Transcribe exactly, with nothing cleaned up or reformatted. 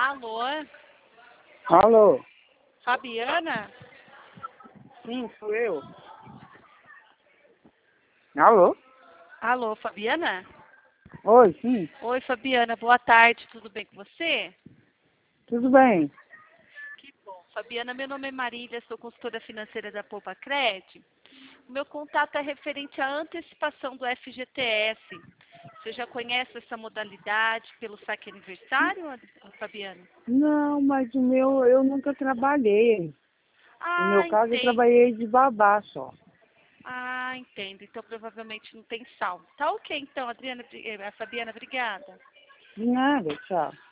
Alô? Alô? Fabiana? Sim, sou eu. Alô? Alô, Fabiana? Oi, sim. Oi, Fabiana, boa tarde, tudo bem com você? Tudo bem? Que bom. Fabiana, meu nome é Marília, sou consultora financeira da Poupa Cred. O meu contato é referente à antecipação do F G T S. Você já conhece essa modalidade pelo saque aniversário, Fabiana? Não, mas o meu, eu nunca trabalhei. No Ah, meu caso, eu entendo. trabalhei de babá só. Ah, entendo. Então provavelmente não tem saldo. Tá ok, então, Adriana, eh, Fabiana, obrigada. De nada, tchau.